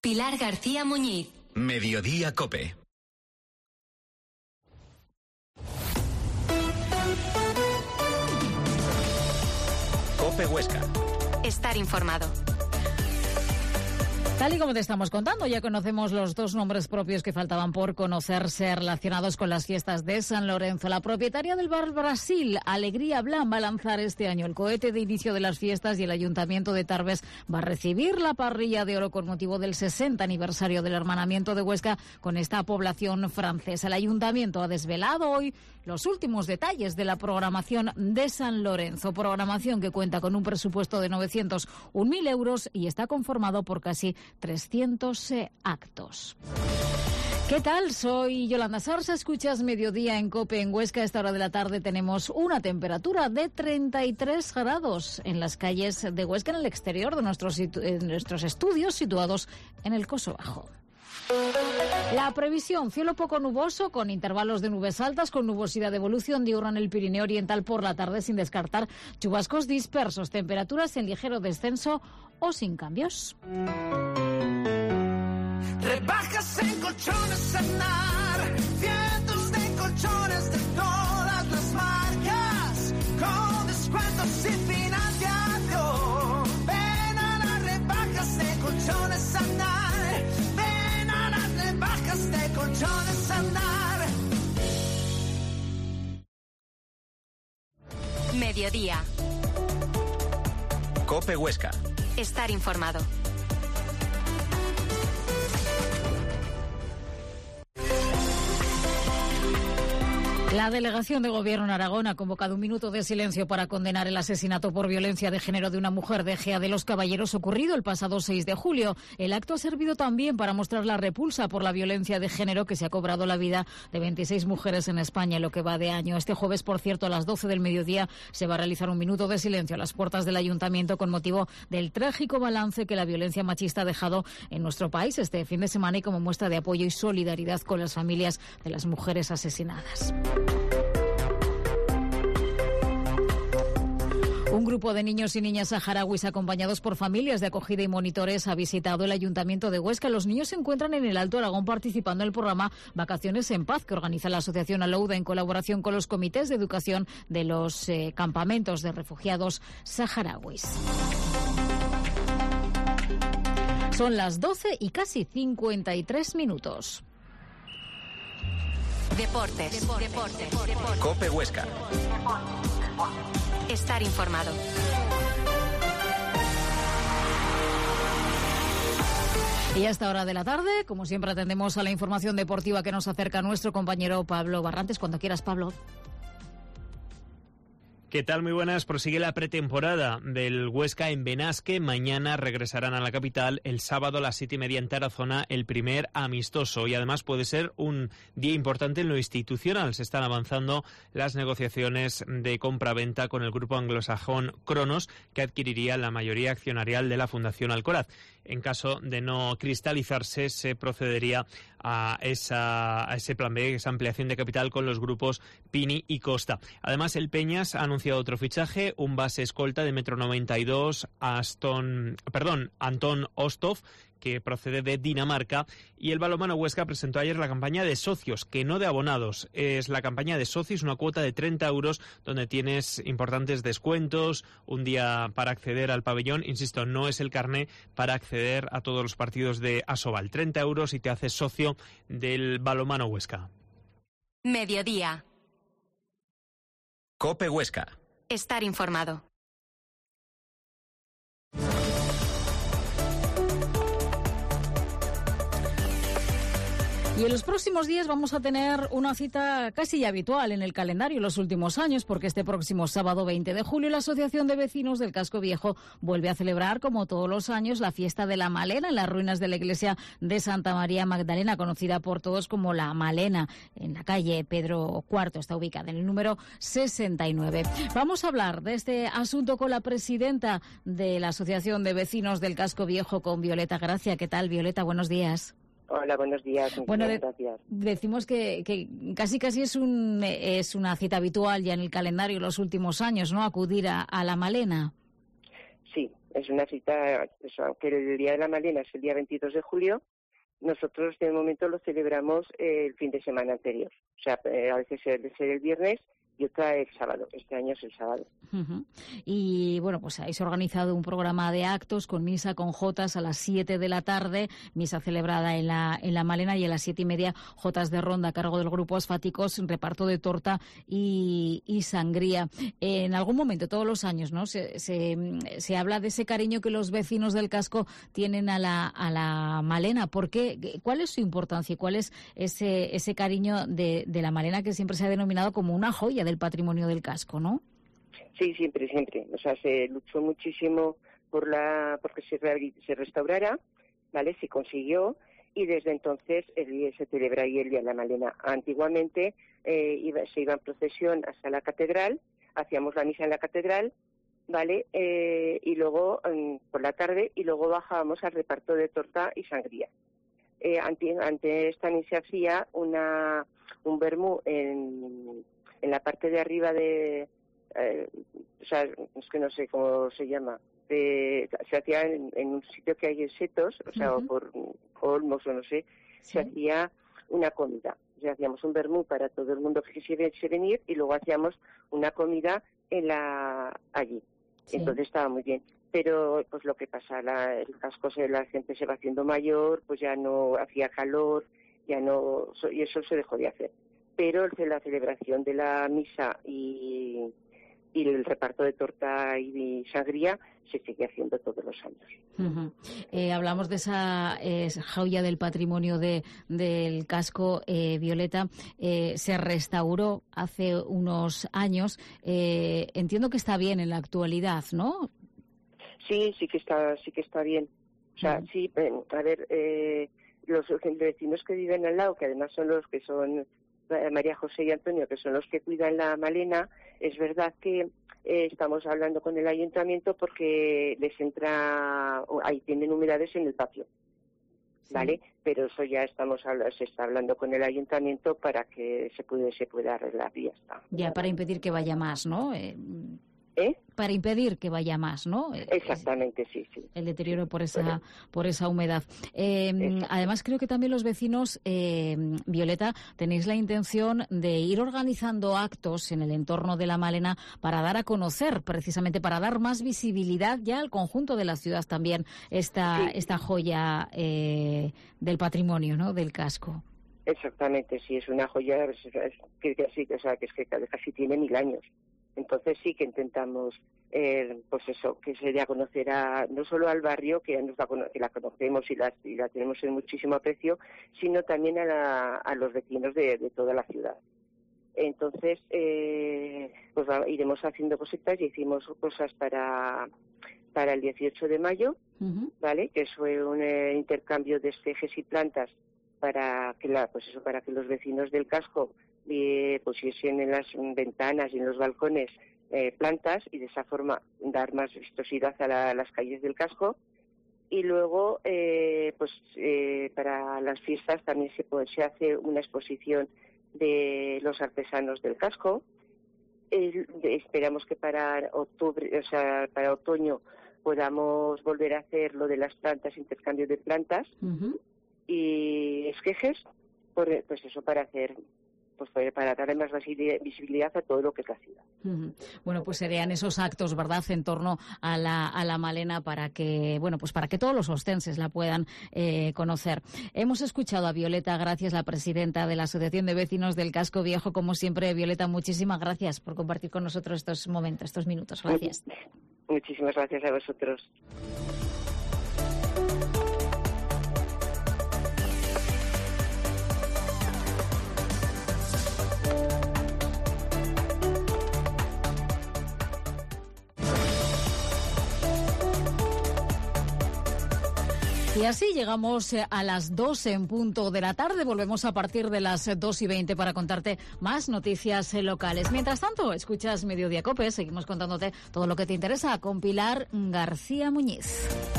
Pilar García Muñiz. Mediodía COPE. COPE Huesca. Estar informado. Tal y como te estamos contando, ya conocemos los dos nombres propios que faltaban por conocerse relacionados con las fiestas de San Lorenzo. La propietaria del bar Brasil, Alegría Blanc, va a lanzar este año el cohete de inicio de las fiestas y el Ayuntamiento de Tarbes va a recibir la parrilla de oro con motivo del 60 aniversario del hermanamiento de Huesca con esta población francesa. El Ayuntamiento ha desvelado hoy los últimos detalles de la programación de San Lorenzo, programación que cuenta con un presupuesto de 901.000 euros y está conformado por casi 300 actos. ¿Qué tal? Soy Yolanda Sarsa, escuchas Mediodía en COPE en Huesca. A esta hora de la tarde tenemos una temperatura de 33 grados en las calles de Huesca, en el exterior de nuestros estudios situados en el Coso Bajo. La previsión: cielo poco nuboso con intervalos de nubes altas con nubosidad de evolución diurna en el Pirineo Oriental por la tarde, sin descartar chubascos dispersos, temperaturas en ligero descenso o sin cambios. Rebajas en colchones Anar, cientos de colchones de todas las marcas, con descuentos sin financiación. Ven a las rebajas de colchones Anar, ven a las rebajas de colchones Anar. Mediodía. COPE Huesca. Estar informado. La delegación de Gobierno en Aragón ha convocado un minuto de silencio para condenar el asesinato por violencia de género de una mujer de Ejea de los Caballeros ocurrido el pasado 6 de julio. El acto ha servido también para mostrar la repulsa por la violencia de género que se ha cobrado la vida de 26 mujeres en España en lo que va de año. Este jueves, por cierto, a las 12 del mediodía se va a realizar un minuto de silencio a las puertas del Ayuntamiento con motivo del trágico balance que la violencia machista ha dejado en nuestro país este fin de semana y como muestra de apoyo y solidaridad con las familias de las mujeres asesinadas. Un grupo de niños y niñas saharauis acompañados por familias de acogida y monitores ha visitado el Ayuntamiento de Huesca. Los niños se encuentran en el Alto Aragón participando en el programa Vacaciones en Paz que organiza la Asociación Alouda en colaboración con los comités de educación de los campamentos de refugiados saharauis. Son las 12 y casi 53 minutos. Deportes. COPE Huesca. Estar informado. Y a esta hora de la tarde, como siempre, atendemos a la información deportiva que nos acerca nuestro compañero Pablo Barrantes. Cuando quieras, Pablo. ¿Qué tal? Muy buenas. Prosigue la pretemporada del Huesca en Benasque. Mañana regresarán a la capital. El sábado a las 7:30 en Tarazona, el primer amistoso. Y además puede ser un día importante en lo institucional. Se están avanzando las negociaciones de compra-venta con el grupo anglosajón Cronos, que adquiriría la mayoría accionarial de la Fundación Alcoraz. En caso de no cristalizarse, se procedería a ese plan B, esa ampliación de capital con los grupos Pini y Costa. Además, el Peñas ha anunciado otro fichaje, un base escolta de 1,92 m, Anton Ostov, que procede de Dinamarca, y el Balonmano Huesca presentó ayer la campaña de socios, que no de abonados. Es la campaña de socios, una cuota de 30 euros, donde tienes importantes descuentos, un día para acceder al pabellón. Insisto, no es el carné para acceder a todos los partidos de Asobal. 30 euros y te haces socio del Balonmano Huesca. Mediodía. COPE Huesca. Estar informado. Y en los próximos días vamos a tener una cita casi ya habitual en el calendario en los últimos años, porque este próximo sábado 20 de julio la Asociación de Vecinos del Casco Viejo vuelve a celebrar, como todos los años, la fiesta de la Malena en las ruinas de la iglesia de Santa María Magdalena, conocida por todos como la Malena, en la calle Pedro IV, está ubicada en el número 69. Vamos a hablar de este asunto con la presidenta de la Asociación de Vecinos del Casco Viejo, con Violeta Gracia. ¿Qué tal, Violeta? Buenos días. Hola, buenos días. Bueno, gracias. Decimos que casi es una cita habitual ya en el calendario en los últimos años, ¿no? Acudir a la Malena. Sí, es una cita, aunque el Día de la Malena es el día 22 de julio, nosotros de momento lo celebramos el fin de semana anterior. O sea, a veces suele ser el viernes y otra el sábado. Este año es el sábado. Uh-huh. Y bueno, pues habéis organizado un programa de actos con misa con jotas a las 7 de la tarde, misa celebrada en la Malena, y a las 7:30 jotas de ronda a cargo del grupo Asfáticos, reparto de torta y sangría. En algún momento, todos los años, ¿no? Se habla de ese cariño que los vecinos del casco tienen a la Malena. ¿Por qué? ¿Cuál es su importancia y cuál es ese cariño de la Malena, que siempre se ha denominado como una joya del patrimonio del casco, ¿no? Sí, siempre. O sea, se luchó muchísimo porque se restaurara, ¿vale? Se consiguió, y desde entonces se celebra ahí el Día de la Malena. Antiguamente se iba en procesión hasta la catedral, hacíamos la misa en la catedral, ¿vale? Y luego por la tarde, y luego bajábamos al reparto de torta y sangría. Antes también se hacía un vermú en la parte de arriba o sea, es que no sé cómo se llama, se hacía en un sitio que hay en Setos, o sea, o por Olmos, o no sé, ¿sí? Se hacía una comida. O sea, hacíamos un vermú para todo el mundo que quisiese venir, y luego hacíamos una comida allí. Sí. Entonces estaba muy bien. Pero pues lo que pasa, el casco, la gente se va haciendo mayor, pues ya no hacía calor, y eso se dejó de hacer. Pero la celebración de la misa y el reparto de torta y sangría se sigue haciendo todos los años. Uh-huh. Hablamos de esa joya del patrimonio del casco, Violeta. Se restauró hace unos años. Entiendo que está bien en la actualidad, ¿no? Sí que está bien. O sea, sí, a ver, los vecinos que viven al lado, que además son los que son María José y Antonio, que son los que cuidan la Malena, es verdad que estamos hablando con el ayuntamiento porque ahí tienen humedades en el patio, ¿vale? Sí. Pero eso ya se está hablando con el ayuntamiento para que se pueda arreglar, y ya está. Ya, para impedir que vaya más, ¿no? Para impedir que vaya más, ¿no? Exactamente, sí. El deterioro por esa humedad. Además, creo que también los vecinos, Violeta, tenéis la intención de ir organizando actos en el entorno de la Malena para dar a conocer, precisamente para dar más visibilidad ya al conjunto de la ciudad también, esta joya del patrimonio, ¿no? Del casco. Exactamente, sí, es una joya que casi tiene 1000 años. Entonces sí que intentamos, pues eso, que se dé a conocer no solo al barrio, que la conocemos y la tenemos en muchísimo aprecio, sino también a los vecinos de toda la ciudad. Entonces, pues iremos haciendo cositas, y hicimos cosas para el 18 de mayo, uh-huh. ¿Vale? Que fue un intercambio de esquejes y plantas para que los vecinos del casco pusiesen en las ventanas y en los balcones plantas, y de esa forma dar más vistosidad a las calles del casco. Y luego para las fiestas también se hace una exposición de los artesanos del casco. Esperamos que para otoño podamos volver a hacer lo de las plantas, intercambio de plantas, uh-huh. Y esquejes, pues eso, para darle más visibilidad a todo lo que es la ciudad. Uh-huh. Bueno, pues serían esos actos, ¿verdad?, en torno a la Malena, para que todos los ostenses la puedan conocer. Hemos escuchado a Violeta Gracias, la presidenta de la Asociación de Vecinos del Casco Viejo. Como siempre, Violeta, muchísimas gracias por compartir con nosotros estos momentos, estos minutos. Gracias. Muchísimas gracias a vosotros. Y así llegamos a las 2 en punto de la tarde. Volvemos a partir de las 2:20 para contarte más noticias locales. Mientras tanto, escuchas Mediodía COPE. Seguimos contándote todo lo que te interesa con Pilar García Muñiz.